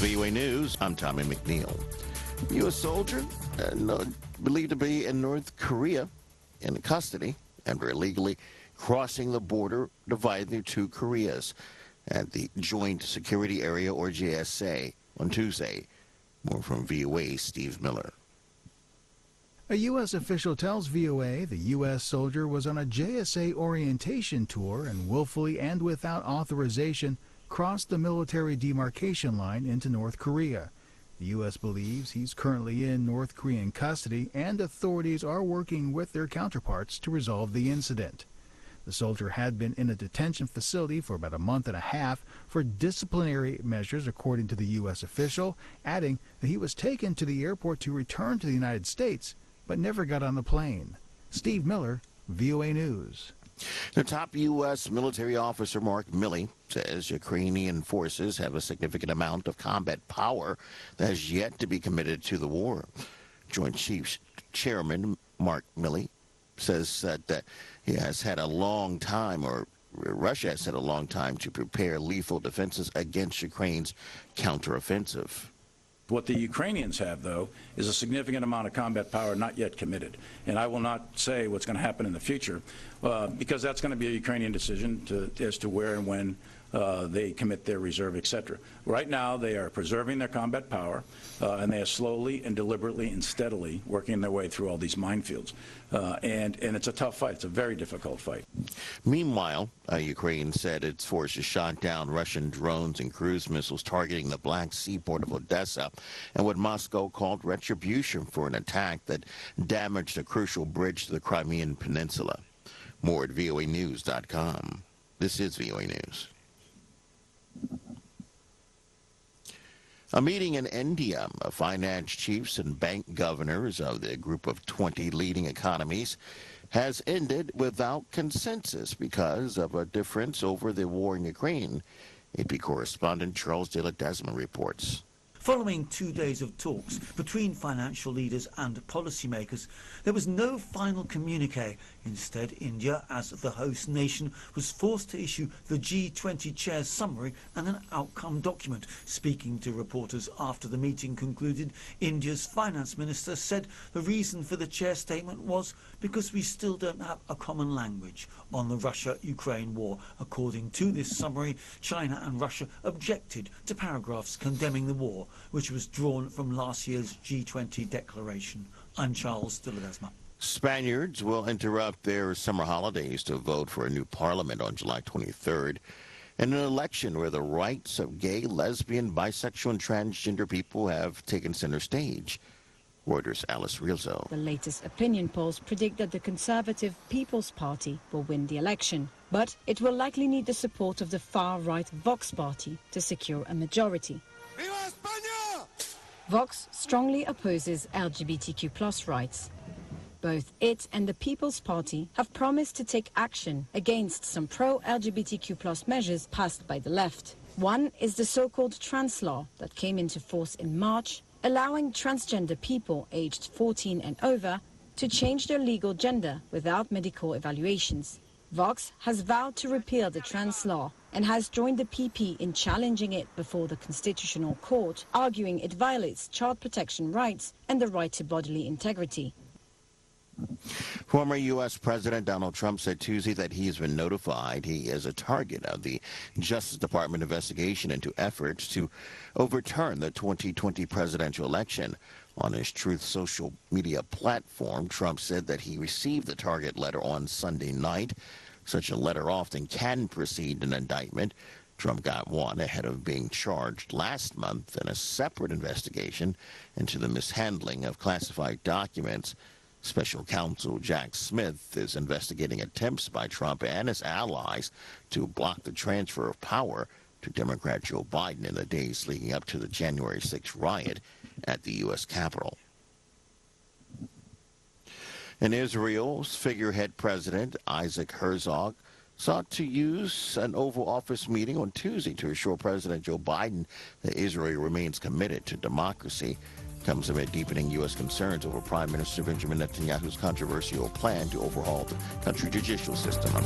VOA News, I'm Tommy McNeil. U.S. soldier believed to be in North Korea in custody after illegally crossing the border dividing the two Koreas at the Joint Security Area, or JSA, on Tuesday. More from VOA's Steve Miller. A U.S. official tells VOA the U.S. soldier was on a JSA orientation tour and willfully and without authorization crossed the military demarcation line into North Korea. The U.S. believes he's currently in North Korean custody, and authorities are working with their counterparts to resolve the incident. The soldier had been in a detention facility for about a month and a half for disciplinary measures, according to the U.S. official, adding that he was taken to the airport to return to the United States, but never got on the plane. Steve Miller, VOA News. The top U.S. military officer, Mark Milley, says Ukrainian forces have a significant amount of combat power that has yet to be committed to the war. Joint Chiefs Chairman Mark Milley says that he has had a long time, or Russia has had a long time, to prepare lethal defenses against Ukraine's counteroffensive. What the Ukrainians have, though, is a significant amount of combat power not yet committed. And I will not say what's going to happen in the future, because that's going to be a Ukrainian decision as to where and when they commit their reserve, etc. Right now, they are preserving their combat power, and they are slowly and deliberately and steadily working their way through all these minefields. And it's a tough fight. It's a very difficult fight. Meanwhile, Ukraine said its forces shot down Russian drones and cruise missiles targeting the Black Sea port of Odessa, and what Moscow called retribution for an attack that damaged a crucial bridge to the Crimean Peninsula. More at voanews.com. This is VOA News. A meeting in India of finance chiefs and bank governors of the group of 20 leading economies has ended without consensus because of a difference over the war in Ukraine. AP correspondent Charles De La Desmond reports. Following 2 days of talks between financial leaders and policymakers, there was no final communique. Instead, India, as the host nation, was forced to issue the G20 chair's summary and an outcome document. Speaking to reporters after the meeting concluded, India's finance minister said the reason for the chair's statement was because we still don't have a common language on the Russia-Ukraine war. According to this summary, China and Russia objected to paragraphs condemning the war, which was drawn from last year's G20 declaration. I'm Charles De La Desmond. Spaniards will interrupt their summer holidays to vote for a new parliament on July 23rd, in an election where the rights of gay, lesbian, bisexual, and transgender people have taken center stage. Reuters' Alice Rizzo. The latest opinion polls predict that the Conservative People's Party will win the election, but it will likely need the support of the far-right Vox Party to secure a majority. ¡Viva España! Vox strongly opposes LGBTQ+ rights. Both it and the People's Party have promised to take action against some pro-LGBTQ+ measures passed by the left. One is the so-called trans law that came into force in March, allowing transgender people aged 14 and over to change their legal gender without medical evaluations. Vox has vowed to repeal the trans law and has joined the PP in challenging it before the Constitutional Court, arguing it violates child protection rights and the right to bodily integrity. Former U.S. President Donald Trump said Tuesday that he has been notified he is a target of the Justice Department investigation into efforts to overturn the 2020 presidential election. On his Truth social media platform, Trump said that he received the target letter on Sunday night. Such a letter often can precede an indictment. Trump got one ahead of being charged last month in a separate investigation into the mishandling of classified documents. Special counsel Jack Smith is investigating attempts by Trump and his allies to block the transfer of power to Democrat Joe Biden in the days leading up to the January 6th riot at the U.S. Capitol. In Israel's figurehead president Isaac Herzog sought to use an Oval Office meeting on Tuesday to assure President Joe Biden that Israel remains committed to democracy. Comes amid deepening U.S. concerns over Prime Minister Benjamin Netanyahu's controversial plan to overhaul the country's judicial system.